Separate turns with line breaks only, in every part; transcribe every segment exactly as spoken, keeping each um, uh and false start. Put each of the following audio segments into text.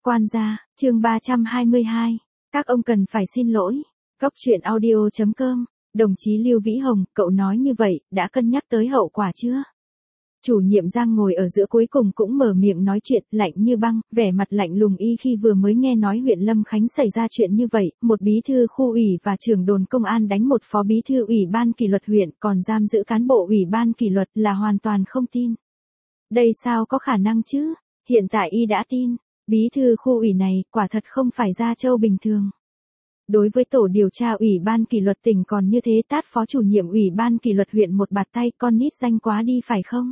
Quan gia, chương ba trăm hai mươi hai. Các ông cần phải xin lỗi. Cốc truyện audio chấm com. Đồng chí Lưu Vĩ Hồng, cậu nói như vậy, đã cân nhắc tới hậu quả chưa? Chủ nhiệm Giang ngồi ở giữa cuối cùng cũng mở miệng nói chuyện, lạnh như băng, vẻ mặt lạnh lùng y khi vừa mới nghe nói huyện Lâm Khánh xảy ra chuyện như vậy, một bí thư khu ủy và trưởng đồn công an đánh một phó bí thư ủy ban kỷ luật huyện còn giam giữ cán bộ ủy ban kỷ luật là hoàn toàn không tin. Đây sao có khả năng chứ? Hiện tại y đã tin. Bí thư khu ủy này quả thật không phải Gia Châu bình thường. Đối với tổ điều tra ủy ban kỷ luật tỉnh còn như thế tát phó chủ nhiệm ủy ban kỷ luật huyện một bạt tay, con nít danh quá đi phải không?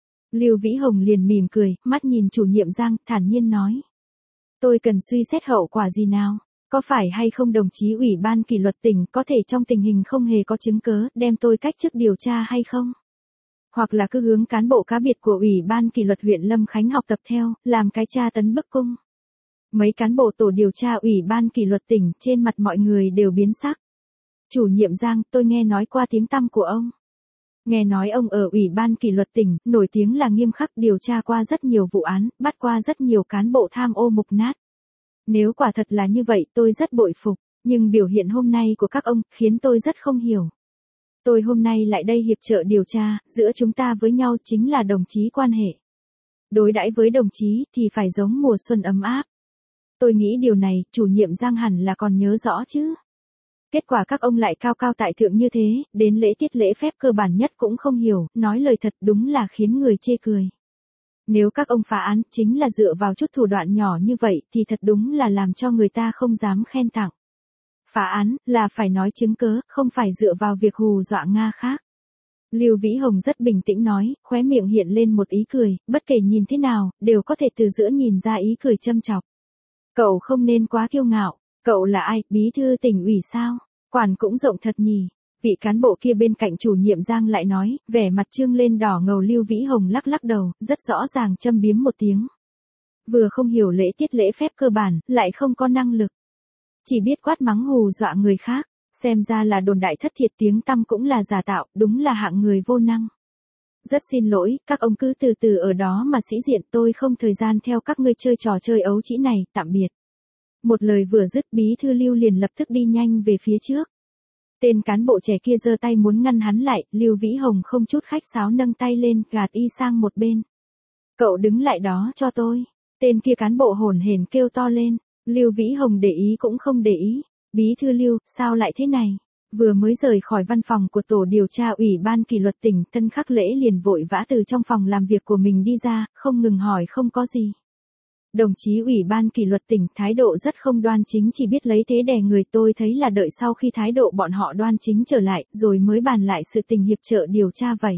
Lưu Vĩ Hồng liền mỉm cười, mắt nhìn chủ nhiệm Giang, thản nhiên nói. Tôi cần suy xét hậu quả gì nào? Có phải hay không đồng chí ủy ban kỷ luật tỉnh có thể trong tình hình không hề có chứng cớ đem tôi cách chức điều tra hay không? Hoặc là cứ hướng cán bộ cá biệt của ủy ban kỷ luật huyện Lâm Khánh học tập theo, làm cái tra tấn bức cung. Mấy cán bộ tổ điều tra ủy ban kỷ luật tỉnh trên mặt mọi người đều biến sắc. Chủ nhiệm Giang, tôi nghe nói qua tiếng tăm của ông. Nghe nói ông ở ủy ban kỷ luật tỉnh, nổi tiếng là nghiêm khắc, điều tra qua rất nhiều vụ án, bắt qua rất nhiều cán bộ tham ô mục nát. Nếu quả thật là như vậy tôi rất bội phục, nhưng biểu hiện hôm nay của các ông khiến tôi rất không hiểu. Tôi hôm nay lại đây hiệp trợ điều tra, giữa chúng ta với nhau chính là đồng chí quan hệ. Đối đãi với đồng chí thì phải giống mùa xuân ấm áp. Tôi nghĩ điều này, chủ nhiệm Giang hẳn là còn nhớ rõ chứ. Kết quả các ông lại cao cao tại thượng như thế, đến lễ tiết lễ phép cơ bản nhất cũng không hiểu, nói lời thật đúng là khiến người chê cười. Nếu các ông phá án chính là dựa vào chút thủ đoạn nhỏ như vậy thì thật đúng là làm cho người ta không dám khen tặng. Phá án là phải nói chứng cớ, không phải dựa vào việc hù dọa Nga khác. Lưu Vĩ Hồng rất bình tĩnh nói, khóe miệng hiện lên một ý cười, bất kể nhìn thế nào, đều có thể từ giữa nhìn ra ý cười châm chọc. Cậu không nên quá kiêu ngạo, cậu là ai, bí thư tỉnh ủy sao? Quản cũng rộng thật nhỉ. Vị cán bộ kia bên cạnh chủ nhiệm Giang lại nói, vẻ mặt trương lên đỏ ngầu. Lưu Vĩ Hồng lắc lắc đầu, rất rõ ràng châm biếm một tiếng. Vừa không hiểu lễ tiết lễ phép cơ bản, lại không có năng lực. Chỉ biết quát mắng hù dọa người khác, xem ra là đồn đại thất thiệt, tiếng tăm cũng là giả tạo, đúng là hạng người vô năng. Rất xin lỗi, các ông cứ từ từ ở đó mà sĩ diện, tôi không thời gian theo các ngươi chơi trò chơi ấu trĩ này, tạm biệt. Một lời vừa dứt, bí thư Lưu liền lập tức đi nhanh về phía trước. Tên cán bộ trẻ kia giơ tay muốn ngăn hắn lại, Lưu Vĩ Hồng không chút khách sáo nâng tay lên, gạt y sang một bên. Cậu đứng lại đó cho tôi. Tên kia cán bộ hổn hển kêu to lên. Lưu Vĩ Hồng để ý cũng không để ý. Bí thư Lưu, sao lại thế này? Vừa mới rời khỏi văn phòng của tổ điều tra ủy ban kỷ luật tỉnh, Tân Khắc Lễ liền vội vã từ trong phòng làm việc của mình đi ra, không ngừng hỏi không có gì. Đồng chí ủy ban kỷ luật tỉnh thái độ rất không đoan chính, chỉ biết lấy thế đè người, tôi thấy là đợi sau khi thái độ bọn họ đoan chính trở lại, rồi mới bàn lại sự tình hiệp trợ điều tra vậy.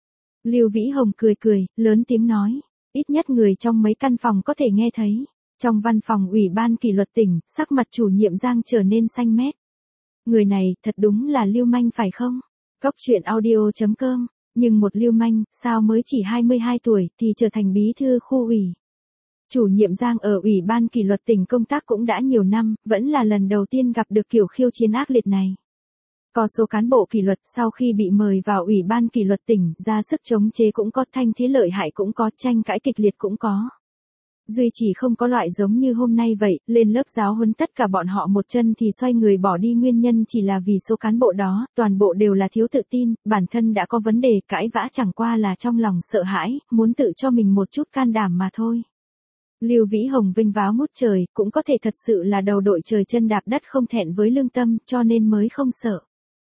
Lưu Vĩ Hồng cười cười, lớn tiếng nói, ít nhất người trong mấy căn phòng có thể nghe thấy. Trong văn phòng ủy ban kỷ luật tỉnh, sắc mặt chủ nhiệm Giang trở nên xanh mét. Người này, thật đúng là lưu manh phải không? Cốc truyện audio chấm com, nhưng một lưu manh, sao mới chỉ hai mươi hai tuổi, thì trở thành bí thư khu ủy. Chủ nhiệm Giang ở ủy ban kỷ luật tỉnh công tác cũng đã nhiều năm, vẫn là lần đầu tiên gặp được kiểu khiêu chiến ác liệt này. Có số cán bộ kỷ luật sau khi bị mời vào ủy ban kỷ luật tỉnh, ra sức chống chế cũng có, thanh thế lợi hại cũng có, tranh cãi kịch liệt cũng có. Duy chỉ không có loại giống như hôm nay vậy, lên lớp giáo huấn tất cả bọn họ một chân thì xoay người bỏ đi, nguyên nhân chỉ là vì số cán bộ đó, toàn bộ đều là thiếu tự tin, bản thân đã có vấn đề, cãi vã chẳng qua là trong lòng sợ hãi, muốn tự cho mình một chút can đảm mà thôi. Lưu Vĩ Hồng vinh váo ngút trời, cũng có thể thật sự là đầu đội trời chân đạp đất, không thẹn với lương tâm, cho nên mới không sợ.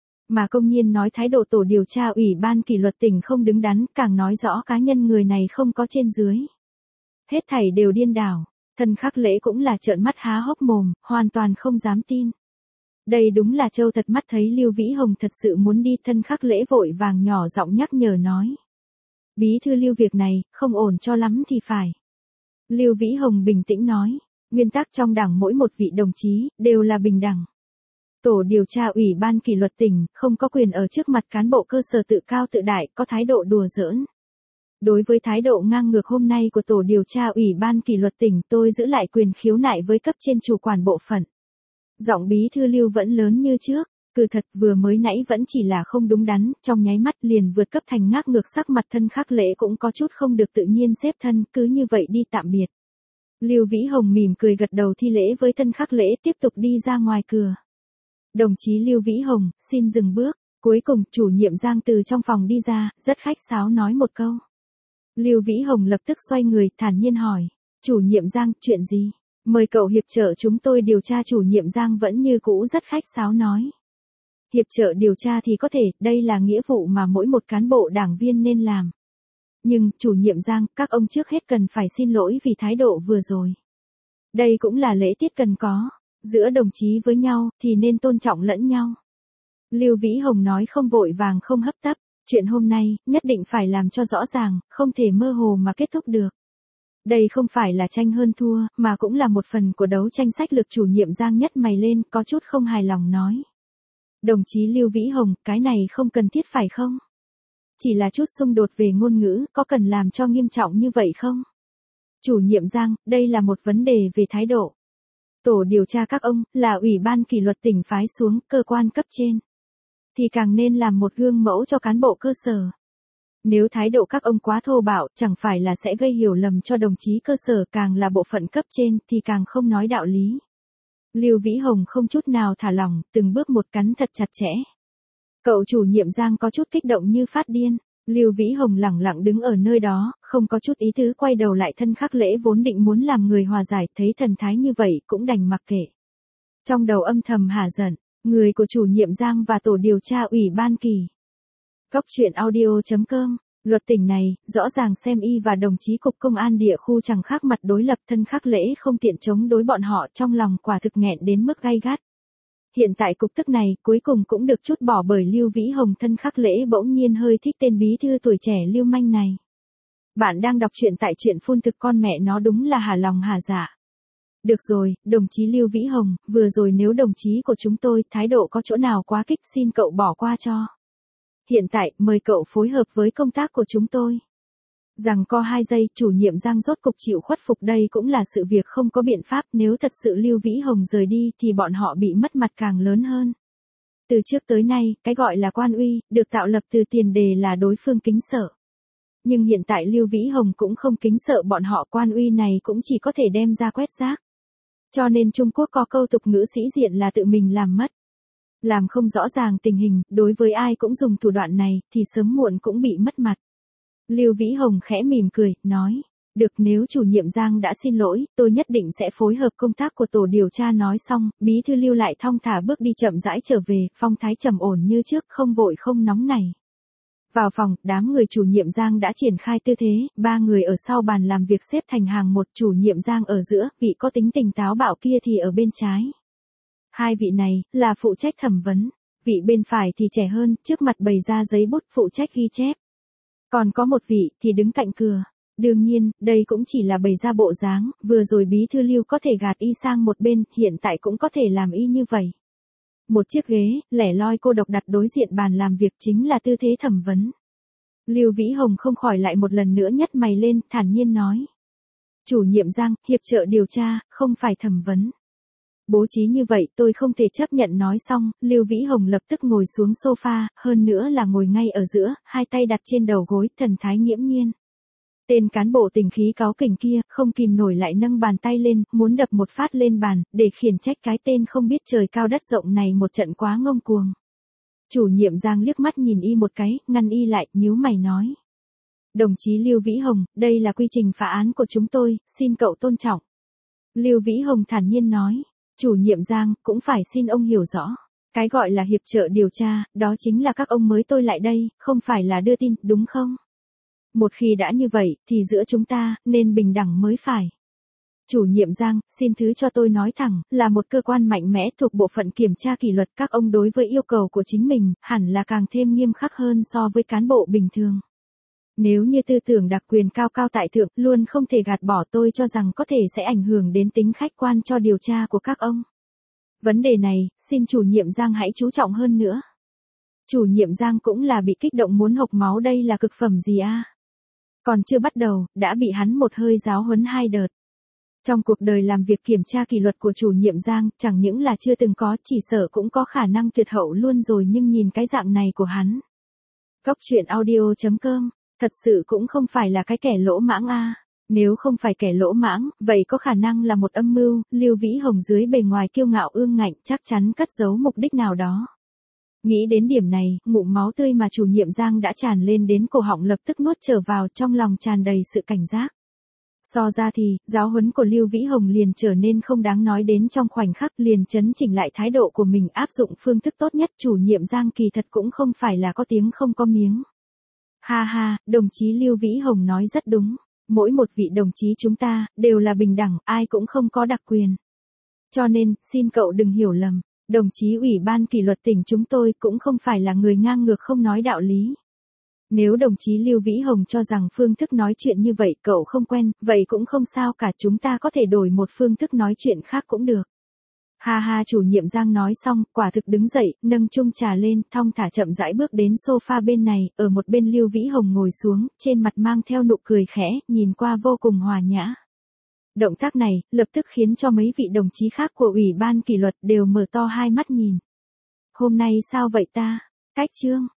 Mà công nhiên nói thái độ tổ điều tra ủy ban kỷ luật tỉnh không đứng đắn, càng nói rõ cá nhân người này không có trên dưới. Hết thảy đều điên đảo, Tân Khắc Lễ cũng là trợn mắt há hốc mồm, hoàn toàn không dám tin. Đây đúng là trâu thật mắt, thấy Lưu Vĩ Hồng thật sự muốn đi, Tân Khắc Lễ vội vàng nhỏ giọng nhắc nhở nói. Bí thư Lưu, việc này, không ổn cho lắm thì phải. Lưu Vĩ Hồng bình tĩnh nói, nguyên tắc trong đảng mỗi một vị đồng chí, đều là bình đẳng. Tổ điều tra ủy ban kỷ luật tỉnh, không có quyền ở trước mặt cán bộ cơ sở tự cao tự đại, có thái độ đùa giỡn. Đối với thái độ ngang ngược hôm nay của tổ điều tra ủy ban kỷ luật tỉnh, tôi giữ lại quyền khiếu nại với cấp trên chủ quản bộ phận. Giọng bí thư Lưu vẫn lớn như trước, cứ thật vừa mới nãy vẫn chỉ là không đúng đắn, trong nháy mắt liền vượt cấp thành ngác ngược, sắc mặt Tân Khắc Lễ cũng có chút không được tự nhiên, xếp thân, cứ như vậy đi tạm biệt. Lưu Vĩ Hồng mỉm cười gật đầu thi lễ với Tân Khắc Lễ tiếp tục đi ra ngoài cửa. Đồng chí Lưu Vĩ Hồng, xin dừng bước. Cuối cùng, chủ nhiệm Giang từ trong phòng đi ra, rất khách sáo nói một câu. Lưu Vĩ Hồng lập tức xoay người, thản nhiên hỏi. Chủ nhiệm Giang, chuyện gì? Mời cậu hiệp trợ chúng tôi điều tra. Chủ nhiệm Giang vẫn như cũ rất khách sáo nói. Hiệp trợ điều tra thì có thể, đây là nghĩa vụ mà mỗi một cán bộ đảng viên nên làm. Nhưng, chủ nhiệm Giang, các ông trước hết cần phải xin lỗi vì thái độ vừa rồi. Đây cũng là lễ tiết cần có. Giữa đồng chí với nhau, thì nên tôn trọng lẫn nhau. Lưu Vĩ Hồng nói không vội vàng không hấp tấp. Chuyện hôm nay, nhất định phải làm cho rõ ràng, không thể mơ hồ mà kết thúc được. Đây không phải là tranh hơn thua, mà cũng là một phần của đấu tranh sách lược. Chủ nhiệm Giang nhất mày lên, có chút không hài lòng nói. Đồng chí Lưu Vĩ Hồng, cái này không cần thiết phải không? Chỉ là chút xung đột về ngôn ngữ, có cần làm cho nghiêm trọng như vậy không? Chủ nhiệm Giang, đây là một vấn đề về thái độ. Tổ điều tra các ông, là Ủy ban kỷ luật tỉnh phái xuống, cơ quan cấp trên. Thì càng nên làm một gương mẫu cho cán bộ cơ sở. Nếu thái độ các ông quá thô bạo, chẳng phải là sẽ gây hiểu lầm cho đồng chí cơ sở, càng là bộ phận cấp trên, thì càng không nói đạo lý. Lưu Vĩ Hồng không chút nào thả lỏng, từng bước một cắn thật chặt chẽ. Cậu chủ nhiệm Giang có chút kích động như phát điên. Lưu Vĩ Hồng lẳng lặng đứng ở nơi đó, không có chút ý tứ quay đầu lại. Tân Khắc Lễ vốn định muốn làm người hòa giải, thấy thần thái như vậy cũng đành mặc kệ. Trong đầu âm thầm hả giận, người của chủ nhiệm Giang và tổ điều tra Ủy ban kỳ. Góc truyện audio chấm com. Luật tỉnh này, rõ ràng xem y và đồng chí cục công an địa khu chẳng khác mặt đối lập. Tân Khắc Lễ không tiện chống đối bọn họ, trong lòng quả thực nghẹn đến mức gay gắt. Hiện tại cục tức này cuối cùng cũng được trút bỏ bởi Lưu Vĩ Hồng. Tân Khắc Lễ bỗng nhiên hơi thích tên bí thư tuổi trẻ lưu manh này. Bạn đang đọc truyện tại truyện phun thực, con mẹ nó đúng là hả lòng hả dạ. Được rồi, đồng chí Lưu Vĩ Hồng, vừa rồi nếu đồng chí của chúng tôi thái độ có chỗ nào quá kích xin cậu bỏ qua cho. Hiện tại, mời cậu phối hợp với công tác của chúng tôi. Rằng co hai giây, chủ nhiệm Giang rốt cục chịu khuất phục. Đây cũng là sự việc không có biện pháp, nếu thật sự Lưu Vĩ Hồng rời đi thì bọn họ bị mất mặt càng lớn hơn. Từ trước tới nay, cái gọi là quan uy, được tạo lập từ tiền đề là đối phương kính sợ. Nhưng hiện tại Lưu Vĩ Hồng cũng không kính sợ bọn họ, quan uy này cũng chỉ có thể đem ra quét rác. Cho nên Trung Quốc có câu tục ngữ sĩ diện là tự mình làm mất. Làm không rõ ràng tình hình, đối với ai cũng dùng thủ đoạn này, thì sớm muộn cũng bị mất mặt. Lưu Vĩ Hồng khẽ mỉm cười, nói. Được, nếu chủ nhiệm Giang đã xin lỗi, tôi nhất định sẽ phối hợp công tác của tổ điều tra. Nói xong, bí thư Lưu lại thong thả bước đi chậm rãi trở về, phong thái trầm ổn như trước, không vội không nóng nảy. Vào phòng, đám người chủ nhiệm Giang đã triển khai tư thế, ba người ở sau bàn làm việc xếp thành hàng một, chủ nhiệm Giang ở giữa, vị có tính tình táo bạo kia thì ở bên trái. Hai vị này, là phụ trách thẩm vấn, vị bên phải thì trẻ hơn, trước mặt bày ra giấy bút phụ trách ghi chép. Còn có một vị thì đứng cạnh cửa. Đương nhiên, đây cũng chỉ là bày ra bộ dáng, vừa rồi bí thư Lưu có thể gạt y sang một bên, hiện tại cũng có thể làm y như vậy. Một chiếc ghế, lẻ loi cô độc đặt đối diện bàn làm việc, chính là tư thế thẩm vấn. Lưu Vĩ Hồng không khỏi lại một lần nữa nhấc mày lên, thản nhiên nói. Chủ nhiệm Giang, hiệp trợ điều tra, không phải thẩm vấn. Bố trí như vậy tôi không thể chấp nhận. Nói xong, Lưu Vĩ Hồng lập tức ngồi xuống sofa, hơn nữa là ngồi ngay ở giữa, hai tay đặt trên đầu gối, thần thái nghiễm nhiên. Tên cán bộ tình khí cáu kỉnh kia, không kìm nổi lại nâng bàn tay lên, muốn đập một phát lên bàn, để khiển trách cái tên không biết trời cao đất rộng này một trận quá ngông cuồng. Chủ nhiệm Giang liếc mắt nhìn y một cái, ngăn y lại, nhíu mày nói. Đồng chí Lưu Vĩ Hồng, đây là quy trình phá án của chúng tôi, xin cậu tôn trọng. Lưu Vĩ Hồng thản nhiên nói. Chủ nhiệm Giang, cũng phải xin ông hiểu rõ. Cái gọi là hiệp trợ điều tra, đó chính là các ông mới tôi lại đây, không phải là đưa tin, đúng không? Một khi đã như vậy, thì giữa chúng ta, nên bình đẳng mới phải. Chủ nhiệm Giang, xin thứ cho tôi nói thẳng, là một cơ quan mạnh mẽ thuộc bộ phận kiểm tra kỷ luật, các ông đối với yêu cầu của chính mình, hẳn là càng thêm nghiêm khắc hơn so với cán bộ bình thường. Nếu như tư tưởng đặc quyền cao cao tại thượng, luôn không thể gạt bỏ, tôi cho rằng có thể sẽ ảnh hưởng đến tính khách quan cho điều tra của các ông. Vấn đề này, xin chủ nhiệm Giang hãy chú trọng hơn nữa. Chủ nhiệm Giang cũng là bị kích động muốn hộc máu, đây là cực phẩm gì a? Còn chưa bắt đầu, đã bị hắn một hơi giáo huấn hai đợt. Trong cuộc đời làm việc kiểm tra kỷ luật của chủ nhiệm Giang, chẳng những là chưa từng có, chỉ sợ cũng có khả năng tuyệt hậu luôn rồi, nhưng nhìn cái dạng này của hắn. Góc truyện audio chấm com, thật sự cũng không phải là cái kẻ lỗ mãng a. Nếu không phải kẻ lỗ mãng, vậy có khả năng là một âm mưu. Lưu Vĩ Hồng dưới bề ngoài kiêu ngạo ương ngạnh chắc chắn cất giấu mục đích nào đó. Nghĩ đến điểm này, ngụm máu tươi mà chủ nhiệm Giang đã tràn lên đến cổ họng lập tức nuốt trở vào, trong lòng tràn đầy sự cảnh giác. So ra thì, giáo huấn của Lưu Vĩ Hồng liền trở nên không đáng nói đến trong khoảnh khắc, liền chấn chỉnh lại thái độ của mình, áp dụng phương thức tốt nhất. Chủ nhiệm Giang kỳ thật cũng không phải là có tiếng không có miếng. Ha ha, đồng chí Lưu Vĩ Hồng nói rất đúng. Mỗi một vị đồng chí chúng ta, đều là bình đẳng, ai cũng không có đặc quyền. Cho nên, xin cậu đừng hiểu lầm, đồng chí Ủy ban kỷ luật tỉnh chúng tôi cũng không phải là người ngang ngược không nói đạo lý. Nếu đồng chí Lưu Vĩ Hồng cho rằng phương thức nói chuyện như vậy cậu không quen, vậy cũng không sao cả, chúng ta có thể đổi một phương thức nói chuyện khác cũng được. Ha ha, chủ nhiệm Giang nói xong, quả thực đứng dậy, nâng chung trà lên, thong thả chậm rãi bước đến sofa bên này, ở một bên Lưu Vĩ Hồng ngồi xuống, trên mặt mang theo nụ cười khẽ, nhìn qua vô cùng hòa nhã. Động tác này, lập tức khiến cho mấy vị đồng chí khác của Ủy ban kỷ luật đều mở to hai mắt nhìn. Hôm nay sao vậy ta? Cách chương